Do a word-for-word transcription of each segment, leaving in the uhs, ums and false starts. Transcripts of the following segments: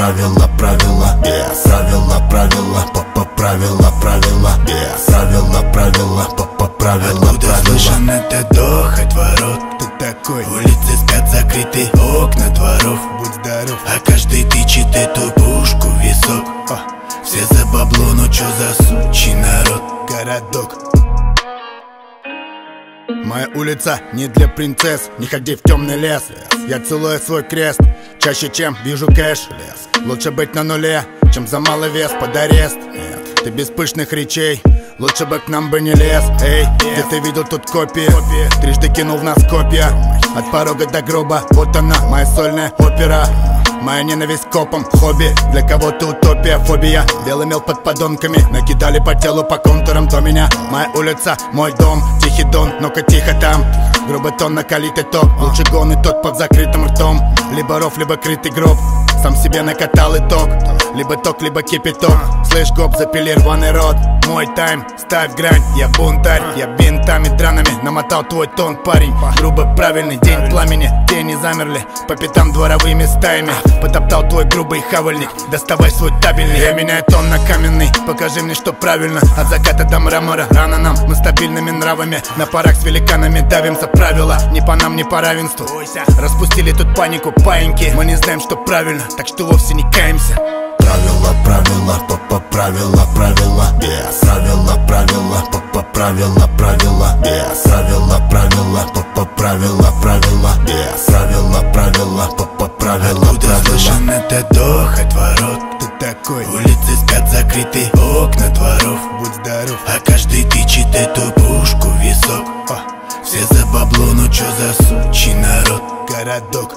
Правила, правила, yeah. Правила, правила, по-по правила, правила, yeah. Правила, правила, по-по правила, откуда правила. слышен этот ох от ворот? Ты такой. Улицы спят, закрыты окна дворов. Будь здоров. А каждый тычет эту пушку в висок. О. Все за бабло, ну чё за сучий народ? Городок. Моя улица не для принцесс, не ходи в темный лес. Я целую свой крест, чаще чем вижу кэш. Лучше быть на нуле, чем за малый вес под арест. Ты без пышных речей, лучше бы к нам бы не лез. Эй, где ты видел тут копии? Трижды кинул в нас копья. От порога до гроба, вот она, моя сольная опера. Моя ненависть к копам, хобби. Для кого-то утопия, фобия. Белый мел под подонками, накидали по телу, по контурам до меня. Моя улица, мой дом, тихий дон, ну-ка тихо там. Грубый тон, накалитый ток. Лучше гон и тот под закрытым ртом. Либо ров, либо крытый гроб. Сам себе накатал итог. Либо ток, либо кипяток. Слышь, гоп, запили рваный рот. Мой тайм, ставь грань, я бунтарь. Я бинтами драными намотал твой тон, парень. Грубо правильный день пламени. Тени замерли по пятам дворовыми стаями. Потоптал твой грубый хавальник. Доставай свой табельник. Я меняю тон на каменный. Покажи мне, что правильно. От заката до мрамора. Рано нам, мы стабильными нравами. На парах с великанами давимся. Правила не по нам, не по равенству. Распустили тут панику, паиньки. Мы не знаем, что правильно, так что вовсе не каемся. Правила, правила, по-по правила, правила, yeah. Правила, правила, по-по правила, правила, yeah. Правила, правила, по-по правила, правила, yeah. Правила, правила, по-по правила, откуда правила. слышен этот ох от ворот? Ты такой. Улицы спят, закрыты окна дворов. Будь здоров. А каждый тычет эту пушку в висок. О. Все за бабло, ну чё за сучий народ? Городок.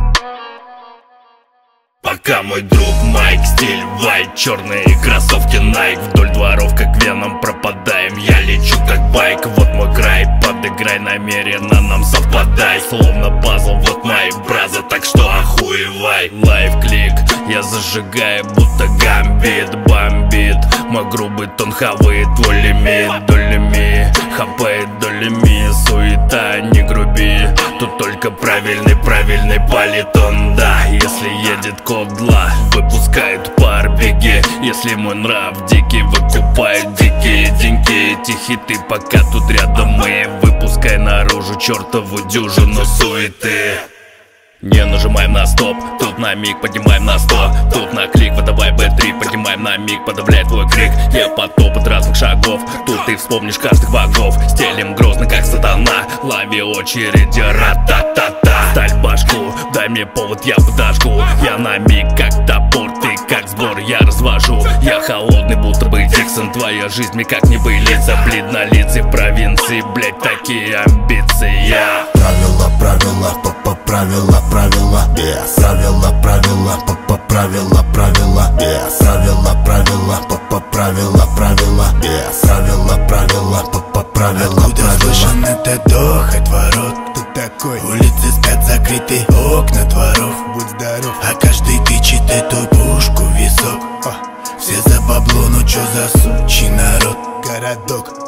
Пока мой друг Майк, стиль вайт, черные кроссовки Nike. Вдоль дворов как веном пропадаем, я лечу как байк. Вот мой край, подыграй намеренно, нам совпадай. Словно пазл, вот мои браза, так что охуевай. Лайв-клик, я зажигаю, будто гамбит, бомбит. Мой грубый тон хавает твой лимит, долями. Хапает долями, суета, не груби. Тут только правильный, правильный политон, да. Если едет кодла, выпускает пар, беги. Если мой нрав дикий, выкупает дикие деньги. Эти хиты, пока тут рядом мы. Выпускай наружу чертову дюжину суеты. Не нажимаем на стоп, тут на миг поднимаем на сто. Тут на клик, выдавай бэ три, поднимаем на миг, подавляет твой крик. Я потоп от разных шагов, тут ты вспомнишь каждых богов. Стелим грозно, как сатана, лови очереди, ра-та-та-та. Сталь башку, дай мне повод, я подожгу. Я на миг, как топор, ты как сбор, я развожу. Я холодный, будто бы Диксон, твоя жизнь мне как не былица. Бледнолицый в провинции, блять, такие амбиции, я. Правила, правила, по-по правила, правила, yeah. Правила, правила, по-по правила, правила, yeah. Правила, правила, по-по правила, правила, yeah. Правила, правила, по-по правила, откуда правила. слышен этот ох от ворот? Ты такой. Улицы спят, закрыты окна дворов. Будь здоров. А каждый тычет эту пушку в висок. О. Все за бабло, ну чё за сучий народ? Городок.